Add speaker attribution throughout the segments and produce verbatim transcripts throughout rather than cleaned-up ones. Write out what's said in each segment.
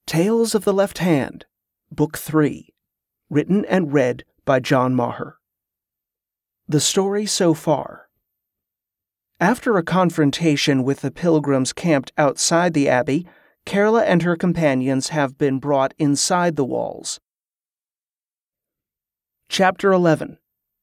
Speaker 1: Tales of the Left Hand, Book three, written and read by John Maher. The story so far. After a confrontation with the pilgrims camped outside the abbey, Carla and her companions have been brought inside the walls. Chapter eleven.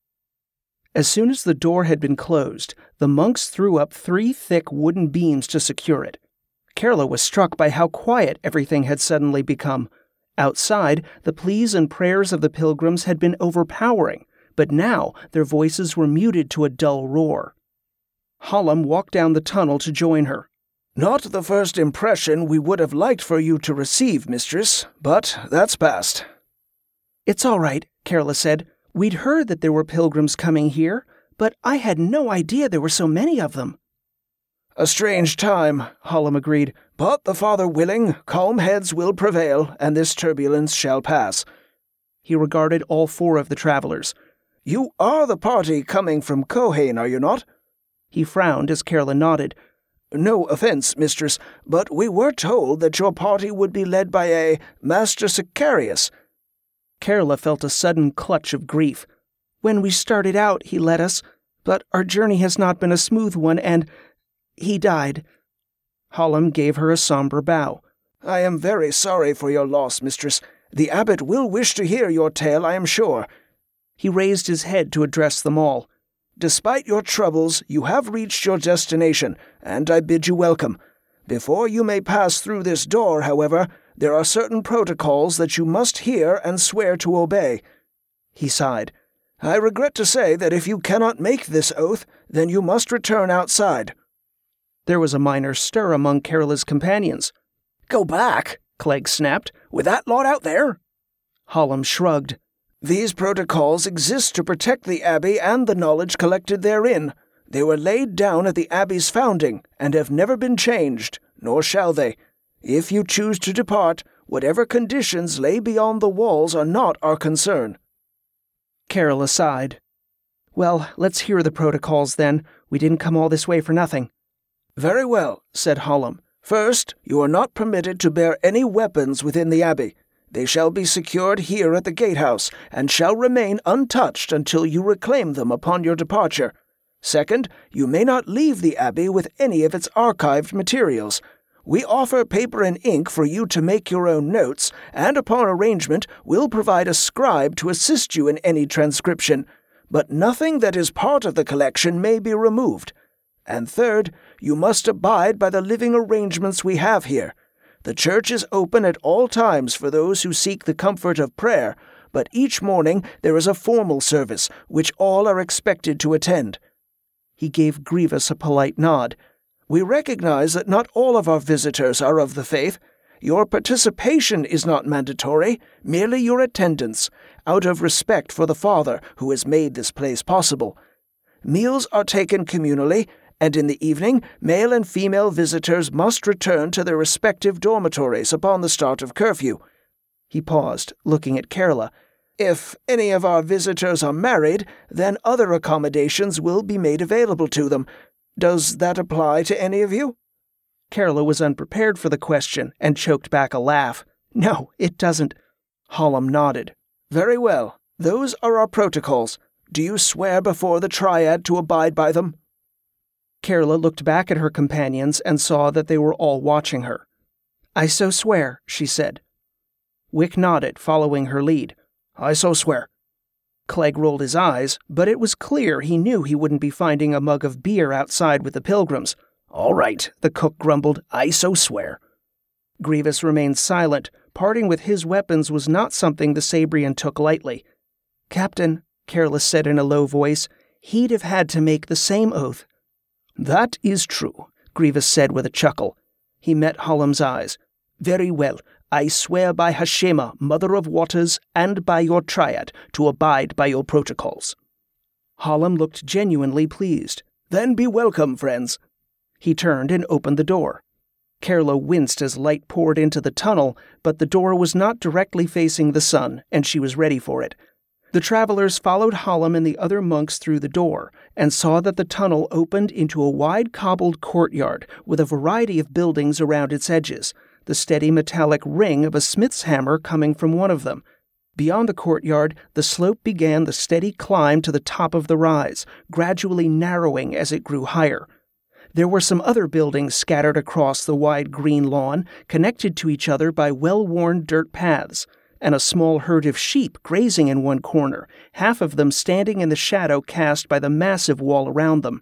Speaker 1: As soon as the door had been closed, the monks threw up three thick wooden beams to secure it. Carla was struck by how quiet everything had suddenly become. Outside, the pleas and prayers of the pilgrims had been overpowering, but now their voices were muted to a dull roar. Hallam walked down the tunnel to join her.
Speaker 2: "Not the first impression we would have liked for you to receive, mistress, but that's past."
Speaker 1: "It's all right," Carla said. "We'd heard that there were pilgrims coming here, but I had no idea there were so many of them."
Speaker 2: "A strange time," Hallam agreed, "but the Father willing, calm heads will prevail, and this turbulence shall pass."
Speaker 1: He regarded all four of the travelers.
Speaker 2: "You are the party coming from Kohain, are you not?"
Speaker 1: He frowned as Carla nodded.
Speaker 2: "No offense, mistress, but we were told that your party would be led by a Master Sicarius."
Speaker 1: Carla felt a sudden clutch of grief. "When we started out, he led us, but our journey has not been a smooth one, and he died." Hallam gave her a somber bow.
Speaker 2: "I am very sorry for your loss, mistress. The abbot will wish to hear your tale, I am sure."
Speaker 1: He raised his head to address them all.
Speaker 2: "Despite your troubles, you have reached your destination, and I bid you welcome. Before you may pass through this door, however, there are certain protocols that you must hear and swear to obey." He sighed. "I regret to say that if you cannot make this oath, then you must return outside."
Speaker 1: There was a minor stir among Carla's companions.
Speaker 2: "Go back," Clegg snapped, "with that lot out there?"
Speaker 1: Hallam shrugged.
Speaker 2: "These protocols exist to protect the abbey and the knowledge collected therein. They were laid down at the abbey's founding, and have never been changed, nor shall they. If you choose to depart, whatever conditions lay beyond the walls are not our concern."
Speaker 1: Carla sighed. "Well, let's hear the protocols then. We didn't come all this way for nothing."
Speaker 2: "Very well," said Hallam. "First, you are not permitted to bear any weapons within the abbey. They shall be secured here at the gatehouse, and shall remain untouched until you reclaim them upon your departure. Second, you may not leave the abbey with any of its archived materials. We offer paper and ink for you to make your own notes, and upon arrangement will provide a scribe to assist you in any transcription, but nothing that is part of the collection may be removed. And third, you must abide by the living arrangements we have here. The church is open at all times for those who seek the comfort of prayer, but each morning there is a formal service, which all are expected to attend." He gave Grievous a polite nod. "We recognize that not all of our visitors are of the faith. Your participation is not mandatory, merely your attendance, out of respect for the Father who has made this place possible. Meals are taken communally, and in the evening, male and female visitors must return to their respective dormitories upon the start of curfew." He paused, looking at Carla. "If any of our visitors are married, then other accommodations will be made available to them. Does that apply to any of you?"
Speaker 1: Carla was unprepared for the question and choked back a laugh. "No, it doesn't." Hallam nodded. "Very well. Those are our protocols. Do you swear before the Triad to abide by them?" Carla looked back at her companions and saw that they were all watching her. "I so swear," she said. Wick nodded, following her lead. "I so swear." Clegg rolled his eyes, but it was clear he knew he wouldn't be finding a mug of beer outside with the pilgrims. "All right," the cook grumbled. "I so swear." Grievous remained silent. Parting with his weapons was not something the Sabrian took lightly. "Captain," Carla said in a low voice, "he'd have had to make the same oath." "That is true," Grievous said with a chuckle. He met Hallam's eyes. "Very well. I swear by Hashema, Mother of Waters, and by your Triad, to abide by your protocols." Hallam looked genuinely pleased. "Then be welcome, friends." He turned and opened the door. Carla winced as light poured into the tunnel, but the door was not directly facing the sun, and she was ready for it. The travelers followed Hallam and the other monks through the door, and saw that the tunnel opened into a wide cobbled courtyard with a variety of buildings around its edges. the steady metallic ring of a smith's hammer coming from one of them. Beyond the courtyard, the slope began the steady climb to the top of the rise, gradually narrowing as it grew higher. There were some other buildings scattered across the wide green lawn, connected to each other by well-worn dirt paths, and a small herd of sheep grazing in one corner, half of them standing in the shadow cast by the massive wall around them.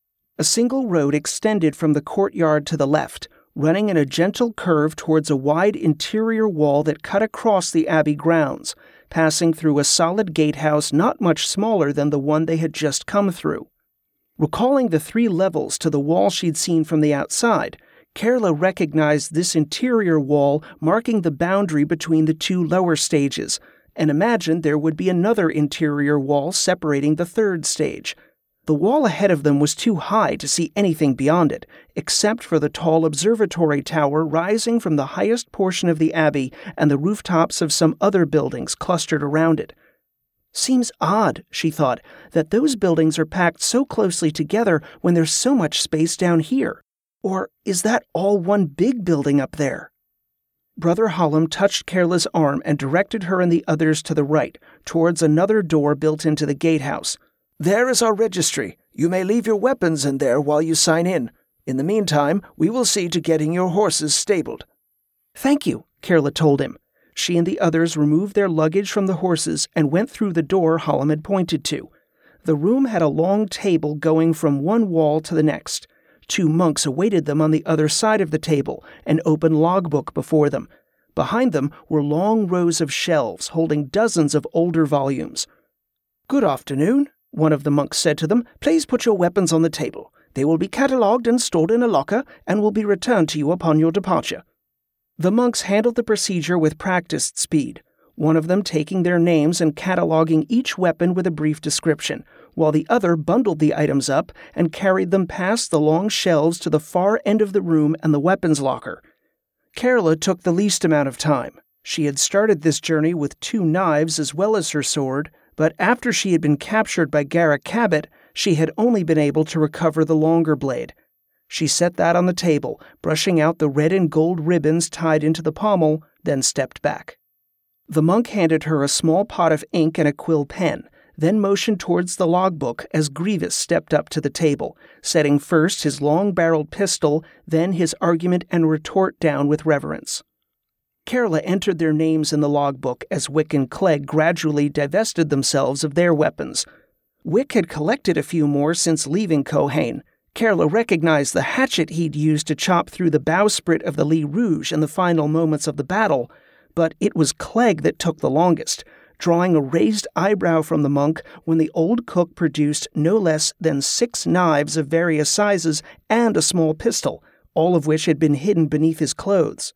Speaker 1: A single road extended from the courtyard to the left, running in a gentle curve towards a wide interior wall that cut across the abbey grounds, passing through a solid gatehouse not much smaller than the one they had just come through. Recalling the three levels to the wall she'd seen from the outside, Carla recognized this interior wall marking the boundary between the two lower stages, and imagined there would be another interior wall separating the third stage. The wall ahead of them was too high to see anything beyond it, except for the tall observatory tower rising from the highest portion of the abbey and the rooftops of some other buildings clustered around it. Seems odd, she thought, that those buildings are packed so closely together when there's so much space down here. Or is that all one big building up there? Brother Hallam touched Carla's arm and directed her and the others to the right, towards another door built into the gatehouse.
Speaker 2: There is our registry. You may leave your weapons in there while you sign in. In the meantime, we will see to getting your horses stabled.
Speaker 1: Thank you, Carla told him. She and the others removed their luggage from the horses and went through the door Hallam had pointed to. The room had a long table going from one wall to the next. Two monks awaited them on the other side of the table, an open logbook before them. Behind them were long rows of shelves holding dozens of older volumes.
Speaker 2: Good afternoon, one of the monks said to them. Please put your weapons on the table. They will be catalogued and stored in a locker and will be returned to you upon your departure.
Speaker 1: The monks handled the procedure with practiced speed, one of them taking their names and cataloging each weapon with a brief description, while the other bundled the items up and carried them past the long shelves to the far end of the room and the weapons locker. Carla took the least amount of time. She had started this journey with two knives as well as her sword, but after she had been captured by Garrick Cabot, she had only been able to recover the longer blade. She set that on the table, brushing out the red and gold ribbons tied into the pommel, then stepped back. The monk handed her a small pot of ink and a quill pen, then motioned towards the logbook as Grievous stepped up to the table, setting first his long-barreled pistol, then his argument and retort down with reverence. Carla entered their names in the logbook as Wick and Clegg gradually divested themselves of their weapons. Wick had collected a few more since leaving Cohane. Carla recognized the hatchet he'd used to chop through the bowsprit of the Lee Rouge in the final moments of the battle, but it was Clegg that took the longest, drawing a raised eyebrow from the monk when the old cook produced no less than six knives of various sizes and a small pistol, all of which had been hidden beneath his clothes.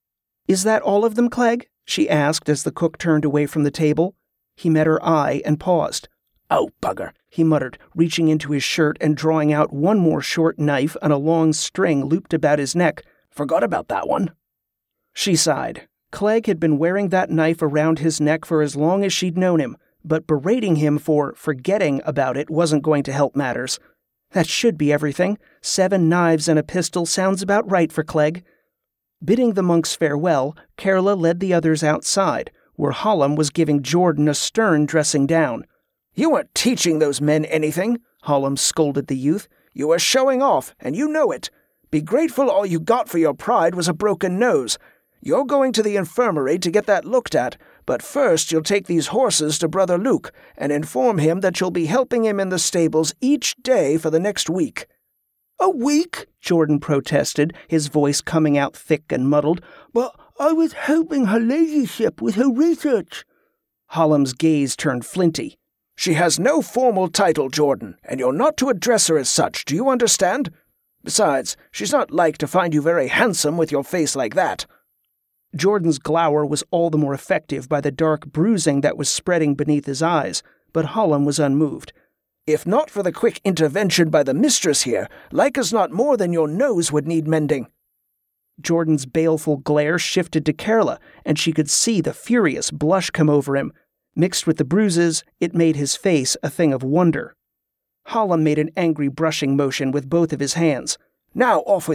Speaker 1: "Is that all of them, Clegg?" she asked as the cook turned away from the table. He met her eye and paused.
Speaker 2: "Oh, bugger,"
Speaker 1: he muttered, reaching into his shirt and drawing out one more short knife and a long string looped about his neck.
Speaker 2: "Forgot about that one."
Speaker 1: She sighed. Clegg had been wearing that knife around his neck for as long as she'd known him, but berating him for forgetting about it wasn't going to help matters. That should be everything. Seven knives and a pistol sounds about right for Clegg. Bidding the monks farewell, Carla led the others outside, where Hallam was giving Jordan a stern dressing down.
Speaker 2: "You weren't teaching those men anything," Hallam scolded the youth. "You were showing off, and you know it. Be grateful all you got for your pride was a broken nose. You're going to the infirmary to get that looked at, but first you'll take these horses to Brother Luke and inform him that you'll be helping him in the stables each day for the next week."
Speaker 1: "A week?" Jordan protested, his voice coming out thick and muddled. "But I was helping her ladyship with her research." Hallam's gaze turned flinty.
Speaker 2: "She has no formal title, Jordan, and you're not to address her as such, do you understand? Besides, she's not like to find you very handsome with your face like that."
Speaker 1: Jordan's glower was all the more effective by the dark bruising that was spreading beneath his eyes, but Hallam was unmoved.
Speaker 2: "If not for the quick intervention by the mistress here, like as not more than your nose would need mending."
Speaker 1: Jordan's baleful glare shifted to Carla, and she could see the furious blush come over him. Mixed with the bruises, it made his face a thing of wonder. Hallam made an angry brushing motion with both of his hands.
Speaker 2: "Now off with you.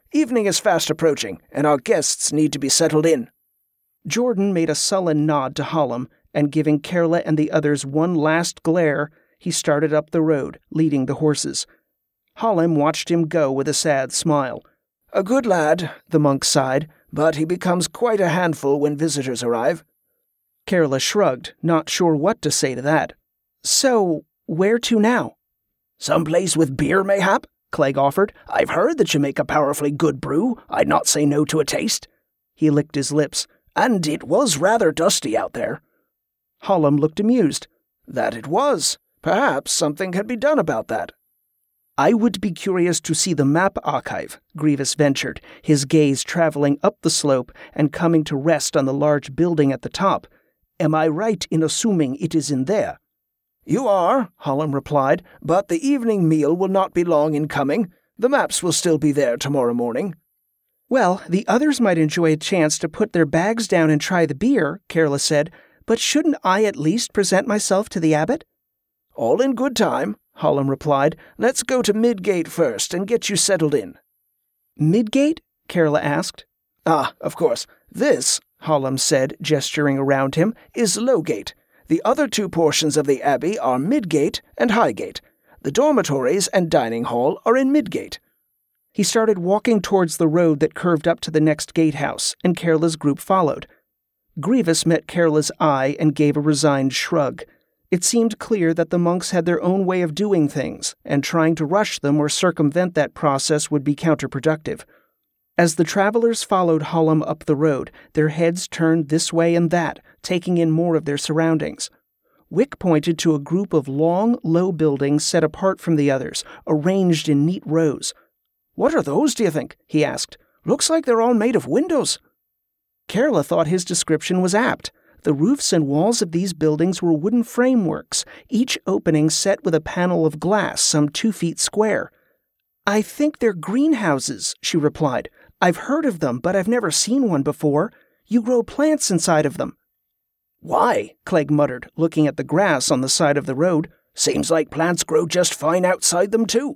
Speaker 2: Evening is fast approaching, and our guests need to be settled in."
Speaker 1: Jordan made a sullen nod to Hallam, and giving Kerla and the others one last glare, he started up the road, leading the horses. Hallam watched him go with a sad smile.
Speaker 2: "A good lad," the monk sighed, "but he becomes quite a handful when visitors arrive."
Speaker 1: Kerla shrugged, not sure what to say to that. "So, where to now?"
Speaker 2: "Some place with beer, mayhap?" Clegg offered. "I've heard that you make a powerfully good brew. I'd not say no to a taste." He licked his lips. "And it was rather dusty out there."
Speaker 1: Hallam looked amused.
Speaker 2: "That it was. Perhaps something can be done about that."
Speaker 1: "I would be curious to see the map archive," Grievous ventured, his gaze traveling up the slope and coming to rest on the large building at the top. "Am I right in assuming it is in there?"
Speaker 2: "You are," Hallam replied, "but the evening meal will not be long in coming. The maps will still be there tomorrow morning."
Speaker 1: "Well, the others might enjoy a chance to put their bags down and try the beer," Kerla said, "but shouldn't I at least present myself to the abbot?"
Speaker 2: "All in good time," Hallam replied. "Let's go to Midgate first and get you settled in."
Speaker 1: "Midgate?" Kerla asked.
Speaker 2: "Ah, of course. This," Hallam said, gesturing around him, "is Lowgate. The other two portions of the abbey are Midgate and Highgate. The dormitories and dining hall are in Midgate."
Speaker 1: He started walking towards the road that curved up to the next gatehouse, and Kerla's group followed. Grievous met Kerla's eye and gave a resigned shrug. It seemed clear that the monks had their own way of doing things, and trying to rush them or circumvent that process would be counterproductive. As the travelers followed Hallam up the road, their heads turned this way and that, taking in more of their surroundings. Wick pointed to a group of long, low buildings set apart from the others, arranged in neat rows.
Speaker 2: "What are those, do you think?" he asked. "Looks like they're all made of windows."
Speaker 1: Kerla thought his description was apt. The roofs and walls of these buildings were wooden frameworks, each opening set with a panel of glass some two feet square. "I think they're greenhouses," she replied. "I've heard of them, but I've never seen one before. You grow plants inside of them."
Speaker 2: "Why?" Clegg muttered, looking at the grass on the side of the road. "Seems like plants grow just fine outside them, too."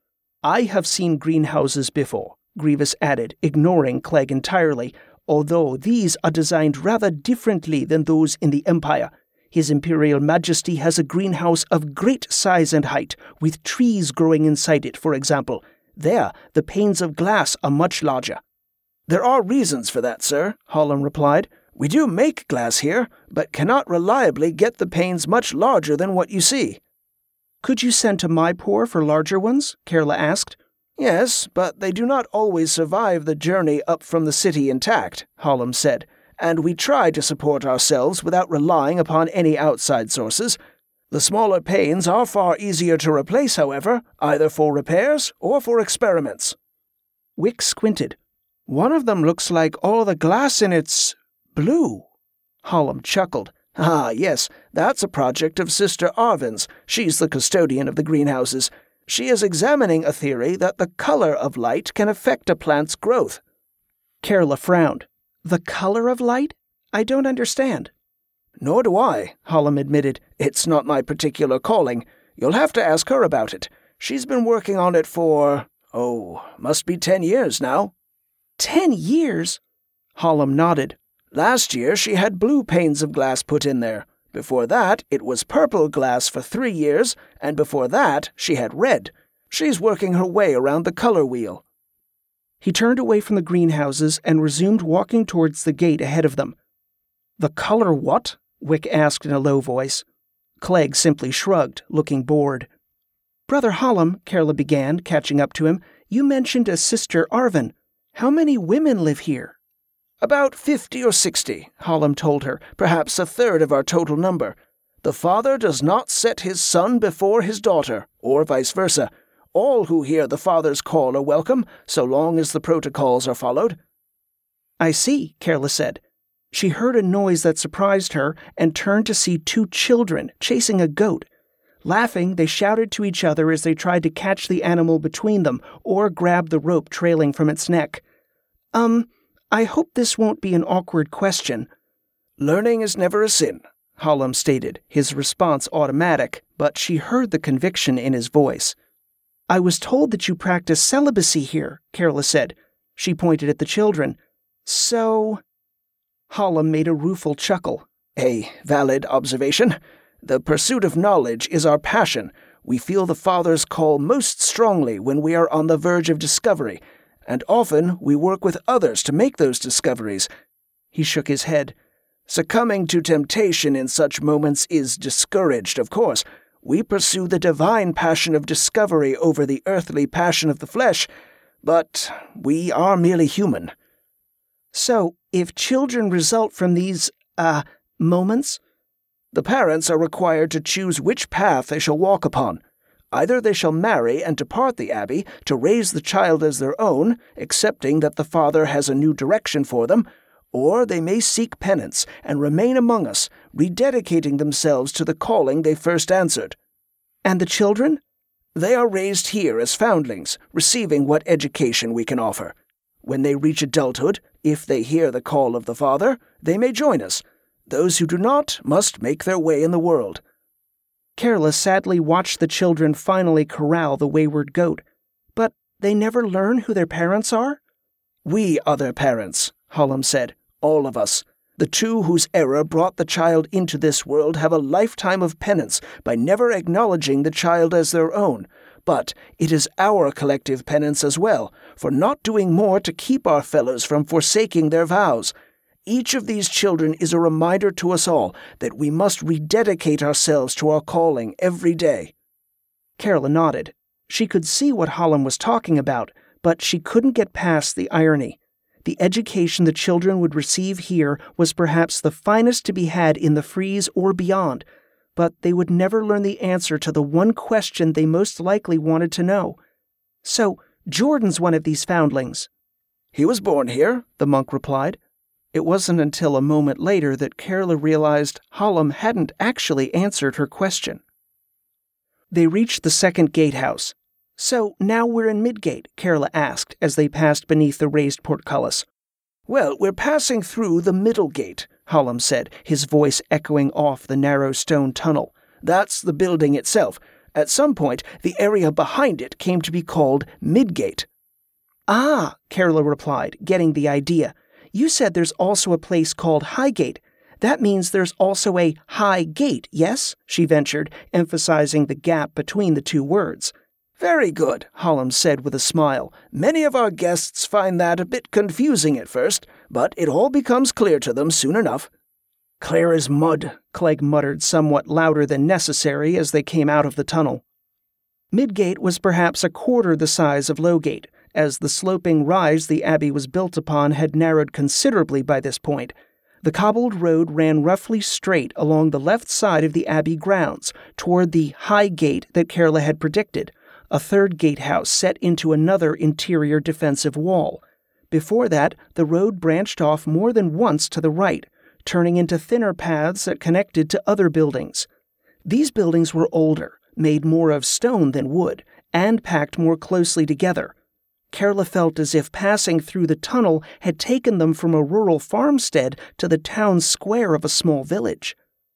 Speaker 1: "I have seen greenhouses before," Grievous added, ignoring Clegg entirely, "although these are designed rather differently than those in the Empire. His Imperial Majesty has a greenhouse of great size and height, with trees growing inside it, for example. There, the panes of glass are much larger."
Speaker 2: "There are reasons for that, sir," Hallam replied. "We do make glass here, but cannot reliably get the panes much larger than what you see."
Speaker 1: "Could you send to Mypor for larger ones?" Kerla asked.
Speaker 2: "Yes, but they do not always survive the journey up from the city intact," Hallam said, "and we try to support ourselves without relying upon any outside sources. The smaller panes are far easier to replace, however, either for repairs or for experiments."
Speaker 1: Wick squinted.
Speaker 2: "One of them looks like all the glass in it's blue."
Speaker 1: Hallam chuckled.
Speaker 2: "Ah, yes, that's a project of Sister Arvin's. She's the custodian of the greenhouses. She is examining a theory that the color of light can affect a plant's growth."
Speaker 1: Kerla frowned. "The color of light? I don't understand."
Speaker 2: "Nor do I," Hallam admitted. "It's not my particular calling. You'll have to ask her about it. She's been working on it for, oh, must be ten years now."
Speaker 1: Ten years?
Speaker 2: Hallam nodded. "Last year she had blue panes of glass put in there. Before that, it was purple glass for three years, and before that, she had red. She's working her way around the color wheel."
Speaker 1: He turned away from the greenhouses and resumed walking towards the gate ahead of them. "The color what?" Wick asked in a low voice. Clegg simply shrugged, looking bored. "Brother Hallam," Kerla began, catching up to him, "you mentioned a Sister Arvin. How many women live here?"
Speaker 2: "About fifty or sixty," Hallam told her, "perhaps a third of our total number. The father does not set his son before his daughter, or vice versa. All who hear the father's call are welcome, so long as the protocols are followed."
Speaker 1: "I see," Kerla said. She heard a noise that surprised her and turned to see two children chasing a goat. Laughing, they shouted to each other as they tried to catch the animal between them or grab the rope trailing from its neck. Um... I hope this won't be an awkward question."
Speaker 2: "Learning is never a sin,"
Speaker 1: Hallam stated, his response automatic, but she heard the conviction in his voice. "I was told that you practice celibacy here," Kerla said. She pointed at the children. So... Hallam made a rueful chuckle.
Speaker 2: A valid observation. The pursuit of knowledge is our passion. We feel the Father's call most strongly when we are on the verge of discovery, and often we work with others to make those discoveries.
Speaker 1: He shook his head.
Speaker 2: Succumbing to temptation in such moments is discouraged, of course. We pursue the divine passion of discovery over the earthly passion of the flesh, but we are merely human.
Speaker 1: So, if children result from these, uh, moments,
Speaker 2: the parents are required to choose which path they shall walk upon. Either they shall marry and depart the abbey to raise the child as their own, accepting that the father has a new direction for them, or they may seek penance and remain among us, rededicating themselves to the calling they first answered.
Speaker 1: And the children?
Speaker 2: They are raised here as foundlings, receiving what education we can offer. When they reach adulthood, if they hear the call of the Father, they may join us. Those who do not must make their way in the world.
Speaker 1: Carla sadly watched the children finally corral the wayward goat. But they never learn who their parents are?
Speaker 2: We are their parents, Hallam said. All of us. The two whose error brought the child into this world have a lifetime of penance by never acknowledging the child as their own. But it is our collective penance as well, for not doing more to keep our fellows from forsaking their vows. Each of these children is a reminder to us all that we must rededicate ourselves to our calling every day.
Speaker 1: Carla nodded. She could see what Hallam was talking about, but she couldn't get past the irony. The education the children would receive here was perhaps the finest to be had in the Frieze or beyond, but they would never learn the answer to the one question they most likely wanted to know. So, Jordan's one of these foundlings.
Speaker 2: He was born here, the monk replied.
Speaker 1: It wasn't until a moment later that Carla realized Hallam hadn't actually answered her question. They reached the second gatehouse. So now we're in Midgate, Carla asked as they passed beneath the raised portcullis.
Speaker 2: Well, we're passing through the middle gate, Hallam said, his voice echoing off the narrow stone tunnel. That's the building itself. At some point, the area behind it came to be called Midgate.
Speaker 1: Ah, Carla replied, getting the idea. You said there's also a place called Highgate. That means there's also a High Gate, yes? She ventured, emphasizing the gap between the two words.
Speaker 2: Very good, Hallam said with a smile. Many of our guests find that a bit confusing at first, but it all becomes clear to them soon enough.
Speaker 1: Clear as mud, Clegg muttered somewhat louder than necessary as they came out of the tunnel. Midgate was perhaps a quarter the size of Lowgate, as the sloping rise the abbey was built upon had narrowed considerably by this point. The cobbled road ran roughly straight along the left side of the abbey grounds, toward the High Gate that Carla had predicted, a third gatehouse set into another interior defensive wall. Before that, the road branched off more than once to the right, turning into thinner paths that connected to other buildings. These buildings were older, made more of stone than wood, and packed more closely together. Carla felt as if passing through the tunnel had taken them from a rural farmstead to the town square of a small village.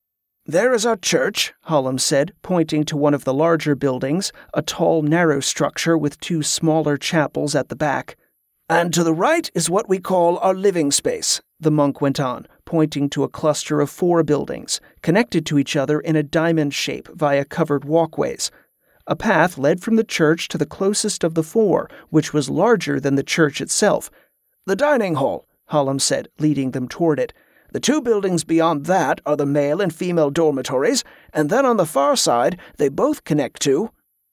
Speaker 2: There is our church, Hallam said, pointing to one of the larger buildings, a tall, narrow structure with two smaller chapels at the back. And to the right is what we call our living space, the monk went on, pointing to a cluster of four buildings, connected to each other in a diamond shape via covered walkways. A path led from the church to the closest of the four, which was larger than the church itself. The dining hall, Hallam said, leading them toward it. The two buildings beyond that are the male and female dormitories, and then on the far side they both connect to...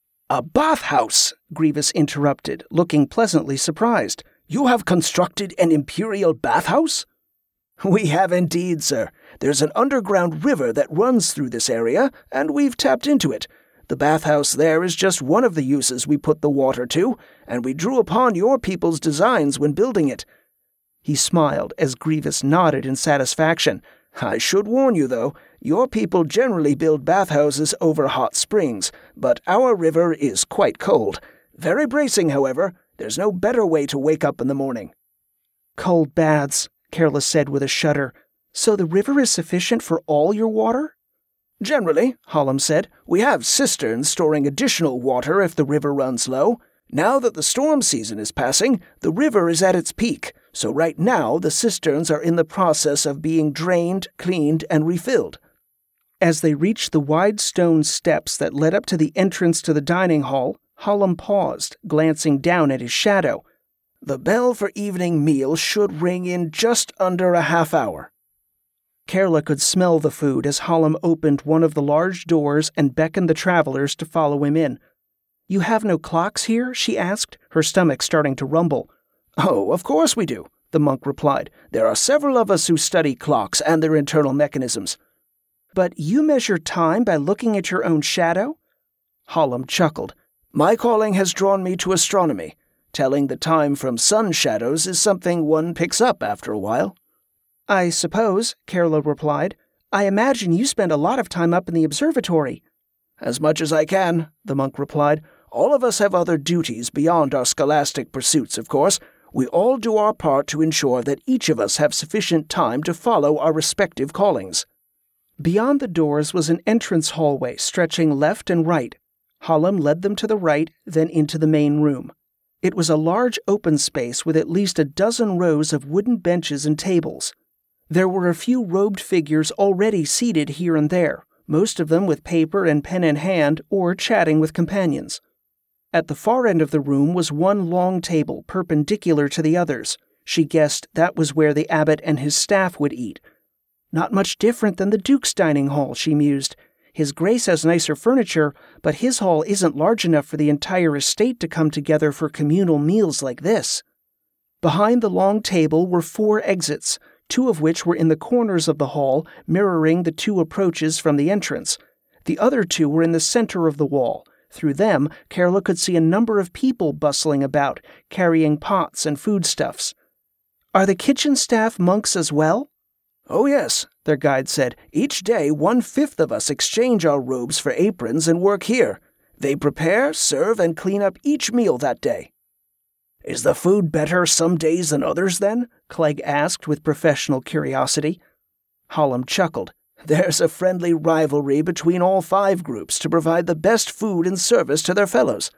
Speaker 2: A bathhouse, Grievous interrupted, looking pleasantly surprised. You have constructed an imperial bathhouse? We have indeed, sir. There's an underground river that runs through this area, and we've tapped into it. The bathhouse there is just one of the uses we put the water to, and we drew upon your people's designs when building it. He smiled as Grievous nodded in satisfaction. I should warn you, though, your people generally build bathhouses over hot springs, but our river is quite cold. Very bracing, however. There's no better way to wake up in the morning.
Speaker 1: Cold baths, Carla said with a shudder. So the river is sufficient for all your water?
Speaker 2: Generally, Hallam said. We have cisterns storing additional water if the river runs low. Now that the storm season is passing, the river is at its peak, so right now the cisterns are in the process of being drained, cleaned, and refilled.
Speaker 1: As they reached the wide stone steps that led up to the entrance to the dining hall, Hallam paused, glancing down at his shadow.
Speaker 2: The bell for evening meal should ring in just under a half hour.
Speaker 1: Kerla could smell the food as Hallam opened one of the large doors and beckoned the travelers to follow him in. "You have no clocks here?" she asked, her stomach starting to rumble.
Speaker 2: "Oh, of course we do," the monk replied. "There are several of us who study clocks and their internal mechanisms."
Speaker 1: "But you measure time by looking at your own shadow?"
Speaker 2: Hallam chuckled. "My calling has drawn me to astronomy. Telling the time from sun shadows is something one picks up after a while."
Speaker 1: "I suppose," Kerla replied. "I imagine you spend a lot of time up in the observatory."
Speaker 2: "As much as I can," the monk replied. "All of us have other duties beyond our scholastic pursuits, of course. We all do our part to ensure that each of us have sufficient time to follow our respective callings."
Speaker 1: Beyond the doors was an entrance hallway stretching left and right. Hallam led them to the right, then into the main room. It was a large open space with at least a dozen rows of wooden benches and tables. There were a few robed figures already seated here and there, most of them with paper and pen in hand or chatting with companions. At the far end of the room was one long table perpendicular to the others. She guessed that was where the abbot and his staff would eat. Not much different than the Duke's dining hall, she mused. His Grace has nicer furniture, but his hall isn't large enough for the entire estate to come together for communal meals like this. Behind the long table were four exits, two of which were in the corners of the hall, mirroring the two approaches from the entrance. The other two were in the center of the wall. Through them, Kerla could see a number of people bustling about, carrying pots and foodstuffs. "Are the kitchen staff monks as well?"
Speaker 2: "Oh yes," their guide said. "Each day one-fifth of us exchange our robes for aprons and work here. They prepare, serve, and clean up each meal that day." "Is the food better some days than others, then?" Clegg asked with professional curiosity.
Speaker 1: Hallam chuckled.
Speaker 2: "There's a friendly rivalry between all five groups to provide the best food and service to their fellows."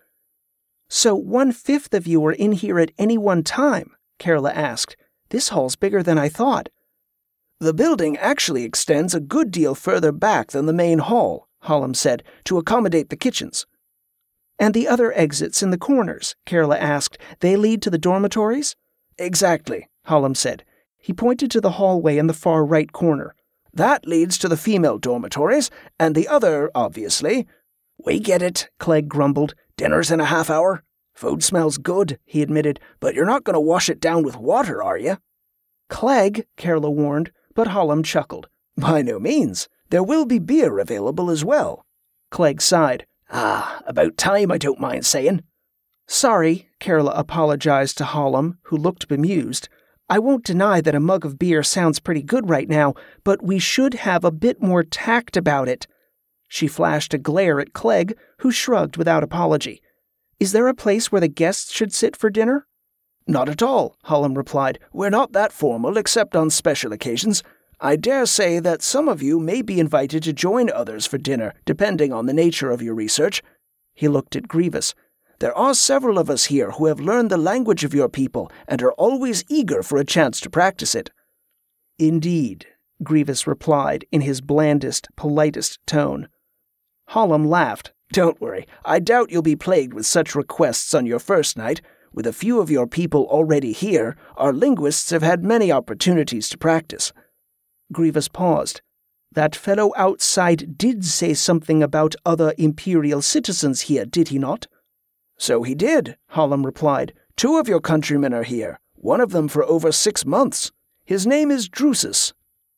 Speaker 1: "So one-fifth of you are in here at any one time?" Kerla asked. "This hall's bigger than I thought."
Speaker 2: "The building actually extends a good deal further back than the main hall," Hallam said, "to accommodate the kitchens."
Speaker 1: "And the other exits in the corners?" Kerla asked. "They lead to the dormitories?"
Speaker 2: "Exactly," Hallam said.
Speaker 1: He pointed to the hallway in the far right corner.
Speaker 2: "That leads to the female dormitories, and the other, obviously—" "We get it," Clegg grumbled. "Dinner's in a half hour. Food smells good," he admitted, "but you're not going to wash it down with water, are you?"
Speaker 1: "Clegg," Kerla warned, but Hallam chuckled.
Speaker 2: "By no means. There will be beer available as well."
Speaker 1: Clegg sighed.
Speaker 2: "Ah, about time, I don't mind saying."
Speaker 1: "Sorry," Kerla apologized to Hallam, who looked bemused. "I won't deny that a mug of beer sounds pretty good right now, but we should have a bit more tact about it." She flashed a glare at Clegg, who shrugged without apology. "Is there a place where the guests should sit for dinner?"
Speaker 2: "Not at all," Hallam replied. "We're not that formal except on special occasions. I dare say that some of you may be invited to join others for dinner, depending on the nature of your research." He looked at Grievous. "There are several of us here who have learned the language of your people and are always eager for a chance to practice it."
Speaker 1: "Indeed," Grievous replied in his blandest, politest tone.
Speaker 2: Hallam laughed. "Don't worry. I doubt you'll be plagued with such requests on your first night. With a few of your people already here, our linguists have had many opportunities to practice."
Speaker 1: Grievous paused. "That fellow outside did say something about other Imperial citizens here, did he not?"
Speaker 2: "So he did," Hallam replied. "Two of your countrymen are here, one of them for over six months. His name is Drusus."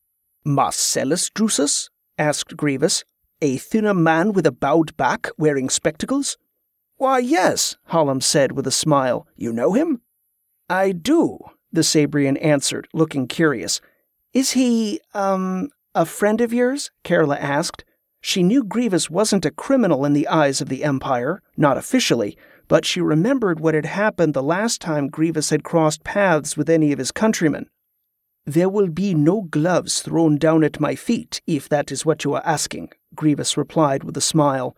Speaker 1: "Marcellus Drusus?" asked Grievous. "A thinner man with a bowed back, wearing spectacles?"
Speaker 2: "Why, yes," Hallam said with a smile. "You know him?"
Speaker 1: "I do," the Sabrian answered, looking curious. "Is he, um, a friend of yours?" Kerla asked. She knew Grievous wasn't a criminal in the eyes of the Empire, not officially, but she remembered what had happened the last time Grievous had crossed paths with any of his countrymen. "There will be no gloves thrown down at my feet, if that is what you are asking," Grievous replied with a smile.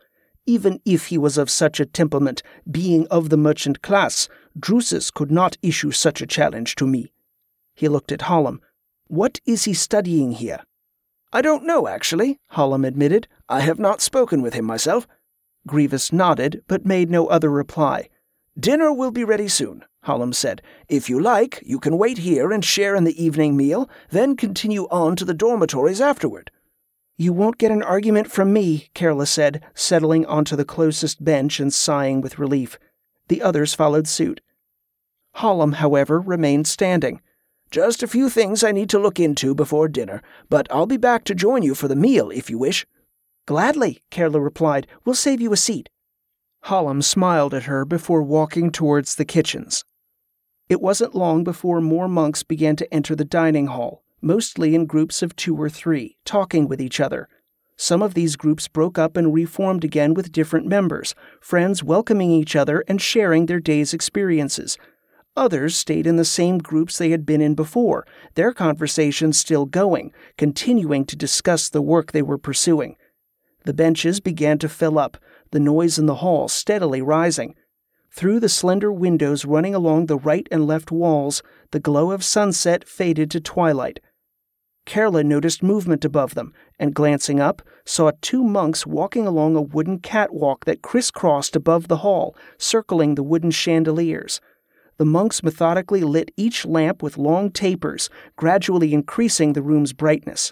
Speaker 1: Even if he was of such a temperament, being of the merchant class, Drusus could not issue such a challenge to me. He looked at Hallam. What is he studying here?
Speaker 2: I don't know, actually, Hallam admitted. I have not spoken with him myself.
Speaker 1: Grievous nodded, but made no other reply.
Speaker 2: Dinner will be ready soon, Hallam said. If you like, you can wait here and share in the evening meal, then continue on to the dormitories afterward.
Speaker 1: You won't get an argument from me, Kerla said, settling onto the closest bench and sighing with relief. The others followed suit. Hallam, however, remained standing.
Speaker 2: Just a few things I need to look into before dinner, but I'll be back to join you for the meal if you wish.
Speaker 1: Gladly, Kerla replied. We'll save you a seat. Hallam smiled at her before walking towards the kitchens. It wasn't long before more monks began to enter the dining hall, mostly in groups of two or three, talking with each other. Some of these groups broke up and reformed again with different members, friends welcoming each other and sharing their day's experiences. Others stayed in the same groups they had been in before, their conversations still going, continuing to discuss the work they were pursuing. The benches began to fill up, the noise in the hall steadily rising. Through the slender windows running along the right and left walls, the glow of sunset faded to twilight. Kerla noticed movement above them, and glancing up, saw two monks walking along a wooden catwalk that crisscrossed above the hall, circling the wooden chandeliers. The monks methodically lit each lamp with long tapers, gradually increasing the room's brightness.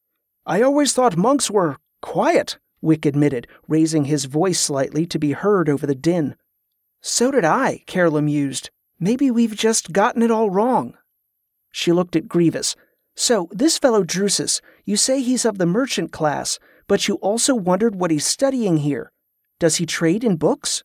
Speaker 2: I always thought monks were quiet,
Speaker 1: Wick admitted, raising his voice slightly to be heard over the din.
Speaker 2: So did I, Kerla mused. Maybe we've just gotten it all wrong.
Speaker 1: She looked at Grievous. So, this fellow Drusus, you say he's of the merchant class, but you also wondered what he's studying here. Does he trade in books?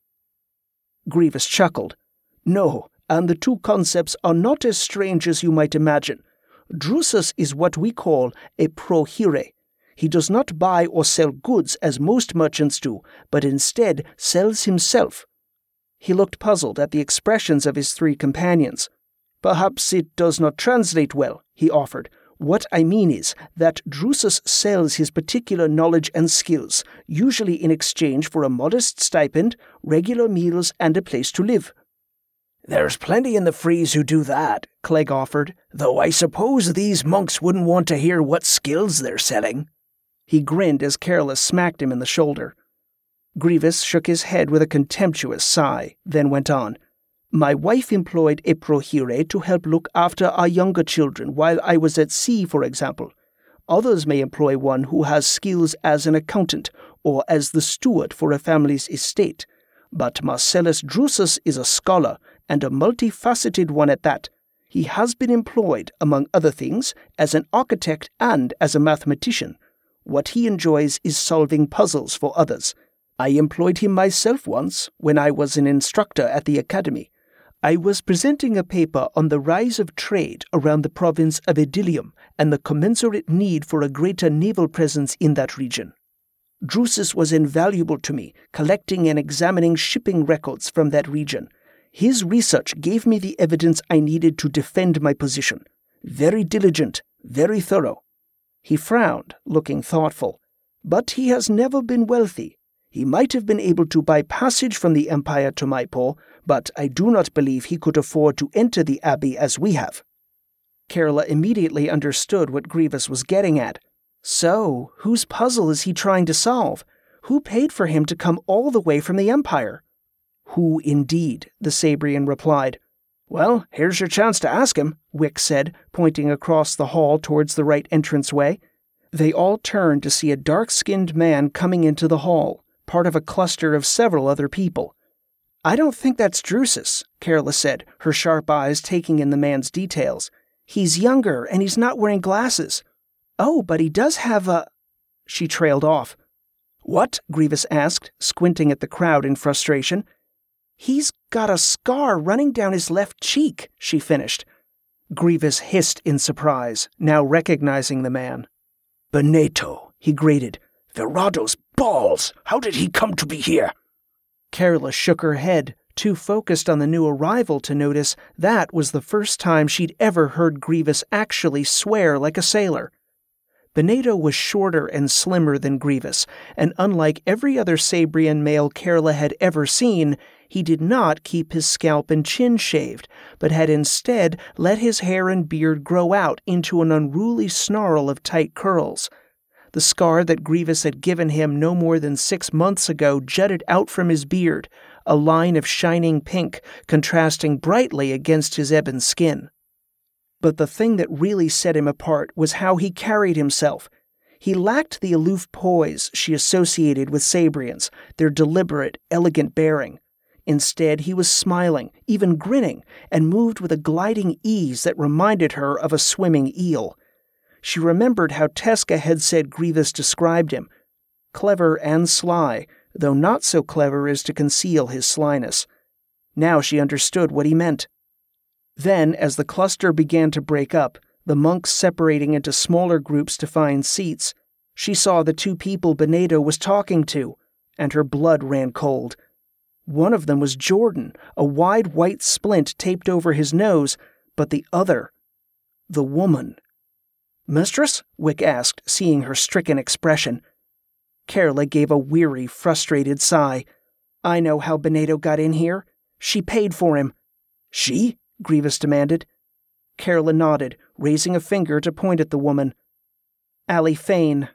Speaker 2: Grievous chuckled. No, and the two concepts are not as strange as you might imagine. Drusus is what we call a prohere. He does not buy or sell goods as most merchants do, but instead sells himself.
Speaker 1: He looked puzzled at the expressions of his three companions.
Speaker 2: Perhaps it does not translate well, he offered. What I mean is that Drusus sells his particular knowledge and skills, usually in exchange for a modest stipend, regular meals, and a place to live. There's plenty in the Frees who do that, Clegg offered, though I suppose these monks wouldn't want to hear what skills they're selling.
Speaker 1: He grinned as Careless smacked him in the shoulder. Grievous shook his head with a contemptuous sigh, then went on. My wife employed a prohere to help look after our younger children while I was at sea, for example. Others may employ one who has skills as an accountant or as the steward for a family's estate. But Marcellus Drusus is a scholar, and a multifaceted one at that. He has been employed, among other things, as an architect and as a mathematician. What he enjoys is solving puzzles for others. I employed him myself once, when I was an instructor at the academy. I was presenting a paper on the rise of trade around the province of Idilium and the commensurate need for a greater naval presence in that region. Drusus was invaluable to me, collecting and examining shipping records from that region. His research gave me the evidence I needed to defend my position. Very diligent, very thorough. He frowned, looking thoughtful. But he has never been wealthy. He might have been able to buy passage from the Empire to Maipo, but I do not believe he could afford to enter the Abbey as we have. Kerala immediately understood what Grievous was getting at. So, whose puzzle is he trying to solve? Who paid for him to come all the way from the Empire? Who indeed, the Sabrian replied.
Speaker 2: Well, here's your chance to ask him, Wick said, pointing across the hall towards the right entranceway.
Speaker 1: They all turned to see a dark-skinned man coming into the hall, part of a cluster of several other people. I don't think that's Drusus, Kerala said, her sharp eyes taking in the man's details. He's younger, and he's not wearing glasses. Oh, but he does have a... She trailed off. What? Grievous asked, squinting at the crowd in frustration. He's got a scar running down his left cheek, she finished. Grievous hissed in surprise, now recognizing the man.
Speaker 2: Beneto, he grated. Verado's balls! How did he come to be here?
Speaker 1: Kerala shook her head, too focused on the new arrival to notice that was the first time she'd ever heard Grievous actually swear like a sailor. Benedo was shorter and slimmer than Grievous, and unlike every other Sabrian male Kerla had ever seen, he did not keep his scalp and chin shaved, but had instead let his hair and beard grow out into an unruly snarl of tight curls. The scar that Grievous had given him no more than six months ago jutted out from his beard, a line of shining pink contrasting brightly against his ebon skin. But the thing that really set him apart was how he carried himself. He lacked the aloof poise she associated with Sabrians, their deliberate, elegant bearing. Instead, he was smiling, even grinning, and moved with a gliding ease that reminded her of a swimming eel. She remembered how Tezca had said Grievous described him. Clever and sly, though not so clever as to conceal his slyness. Now she understood what he meant. Then, as the cluster began to break up, the monks separating into smaller groups to find seats, she saw the two people Benedo was talking to, and her blood ran cold. One of them was Jordan, a wide white splint taped over his nose, but the other, the woman. "Mistress?" Wick asked, seeing her stricken expression. Kerla gave a weary, frustrated sigh. "I know how Benedo got in here. She paid for him." "She?" Grievous demanded. Kerla nodded, raising a finger to point at the woman. "Allie Fane."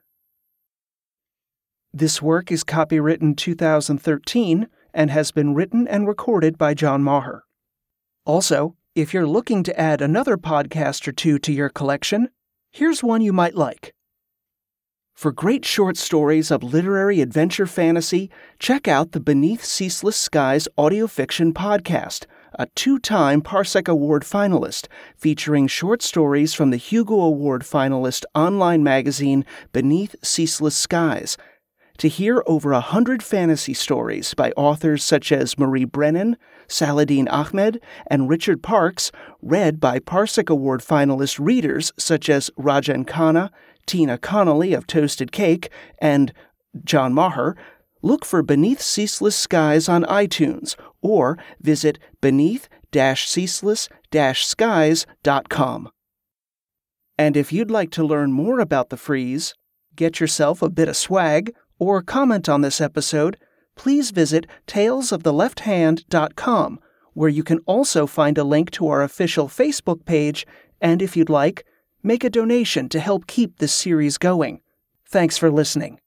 Speaker 1: This work is copywritten two thousand thirteen and has been written and recorded by John Maher. Also, if you're looking to add another podcast or two to your collection, here's one you might like. For great short stories of literary adventure fantasy, check out the Beneath Ceaseless Skies audio fiction podcast, a two-time Parsec Award finalist, featuring short stories from the Hugo Award finalist online magazine Beneath Ceaseless Skies. To hear over a hundred fantasy stories by authors such as Marie Brennan, Saladin Ahmed, and Richard Parks, read by Parsec Award finalist readers such as Rajan Khanna, Tina Connolly of Toasted Cake, and John Maher, look for Beneath Ceaseless Skies on iTunes or visit beneath ceaseless skies dot com. And if you'd like to learn more about the Freeze, get yourself a bit of swag, or comment on this episode, please visit tales of the left hand dot com, where you can also find a link to our official Facebook page, and if you'd like, make a donation to help keep this series going. Thanks for listening.